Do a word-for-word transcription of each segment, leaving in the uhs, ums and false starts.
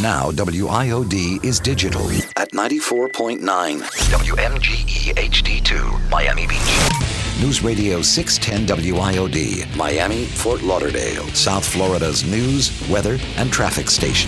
Now W I O D is digital at ninety-four point nine W M G E H D two, Miami Beach. News Radio six ten W I O D, Miami, Fort Lauderdale, South Florida's news, weather, and traffic station.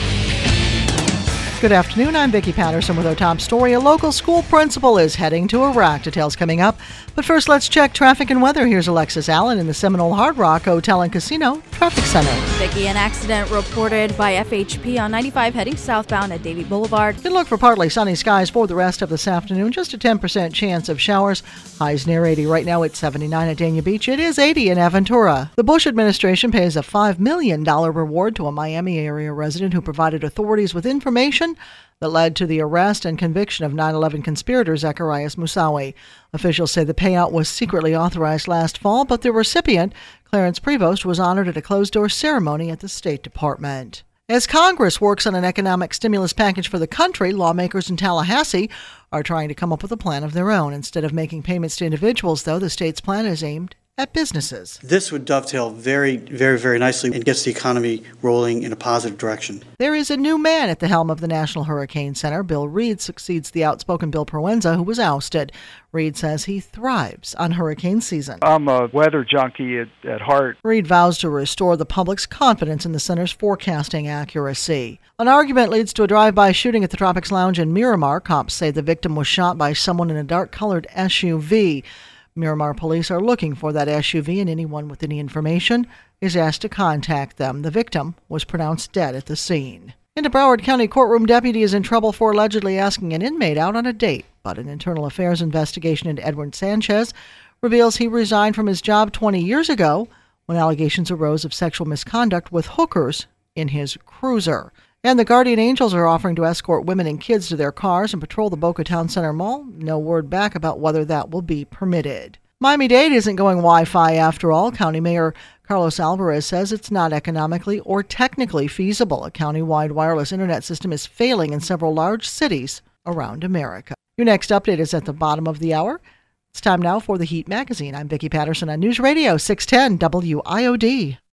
Good afternoon, I'm Vicki Patterson with our top story. A local school principal is heading to Iraq. Details coming up. But first, let's check traffic and weather. Here's Alexis Allen in the Seminole Hard Rock Hotel and Casino Traffic Center. Vicki, an accident reported by F H P on ninety-five heading southbound at Davie Boulevard. Good look for partly sunny skies for the rest of this afternoon. Just a ten percent chance of showers. Highs near eighty. Right now it's seventy-nine at Dania Beach. It is eighty in Aventura. The Bush administration pays a five million dollars reward to a Miami area resident who provided authorities with information that led to the arrest and conviction of nine eleven conspirator Zacarias Moussaoui. Officials say the payout was secretly authorized last fall, but the recipient, Clarence Prevost, was honored at a closed-door ceremony at the State Department. As Congress works on an economic stimulus package for the country, lawmakers in Tallahassee are trying to come up with a plan of their own. Instead of making payments to individuals, though, the state's plan is aimed at businesses. This would dovetail very, very, very nicely and gets the economy rolling in a positive direction. There is a new man at the helm of the National Hurricane Center. Bill Reed succeeds the outspoken Bill Proenza, who was ousted. Reed says he thrives on hurricane season. I'm a weather junkie at, at heart. Reed vows to restore the public's confidence in the center's forecasting accuracy. An argument leads to a drive-by shooting at the Tropics Lounge in Miramar. Cops say the victim was shot by someone in a dark-colored S U V. Miramar police are looking for that S U V, and anyone with any information is asked to contact them. The victim was pronounced dead at the scene. And a Broward County courtroom deputy is in trouble for allegedly asking an inmate out on a date, but an internal affairs investigation into Edwin Sanchez reveals he resigned from his job twenty years ago when allegations arose of sexual misconduct with hookers in his cruiser. And the Guardian Angels are offering to escort women and kids to their cars and patrol the Boca Town Center Mall. No word back about whether that will be permitted. Miami-Dade isn't going Wi-Fi after all. County Mayor Carlos Alvarez says it's not economically or technically feasible. A county-wide wireless internet system is failing in several large cities around America. Your next update is at the bottom of the hour. It's time now for the Heat Magazine. I'm Vicki Patterson on News Radio six ten W I O D.